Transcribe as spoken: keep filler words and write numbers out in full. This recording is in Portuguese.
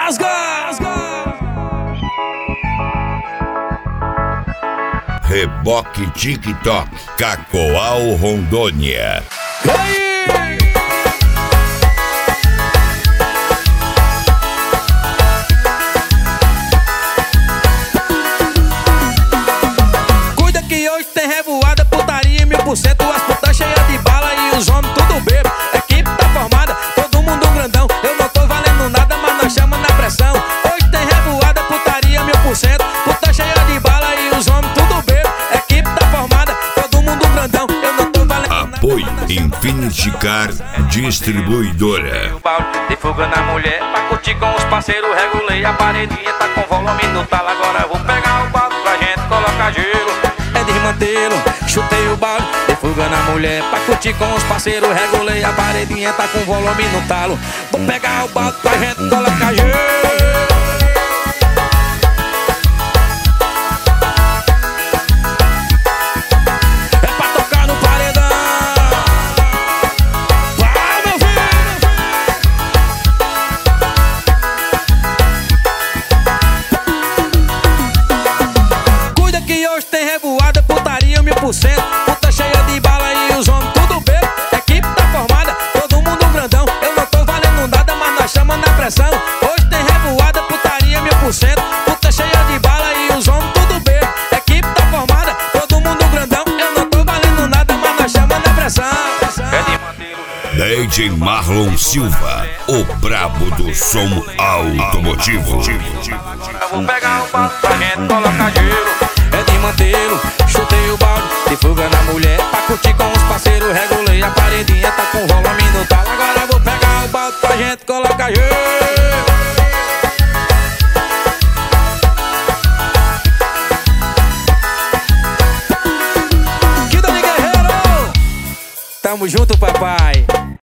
Reboque TikTok, Cacoal, Rondônia. Aí! Cuida que hoje tem revoada, putaria mil por cento. As putas cheias de bala e os homens tudo bebo. Equipe tá formada, todo mundo um grandão. Eu não tô valendo nada, mas nós chama na pressão. Hoje tem revoada, putaria mil por cento. Puta cheia de bala e os homens tudo bebo. Equipe tá formada, todo mundo um grandão. Eu não tô valendo nada. Apoio Infinity Car Distribuidora. De fuga na mulher, pra curtir com os parceiros, regulei a paredinha, tá com volume no talo. Agora eu vou pegar o balde pra gente colocar gelo. É desmantelo, chutei o balde, de fuga na mulher, pra curtir com os parceiros, regulei a paredinha, tá com volume no talo. Vou pegar o balde pra gente colocar gelo. Puta cheia de bala e os homens tudo bebo. Equipe tá formada, todo mundo um grandão. Eu não tô valendo nada, mas nós chama na pressão. Hoje tem revoada, putaria mil por cento. Puta cheia de bala e os homens tudo bebo. Equipe tá formada, todo mundo um grandão. Eu não tô valendo nada, mas nós chama na pressão. D J Marlon Silva, o brabo do som automotivo. Eu vou pegar o balde pra gente colocar gelo. É de mantê-lo, chutei o balde, de fuga na mulher, pra curtir com os parceiros, regulei a paredinha, tá com volume no talo. Agora eu vou pegar o balde pra gente colocar gelo. Que Dani Guerreiro! Tamo junto, papai.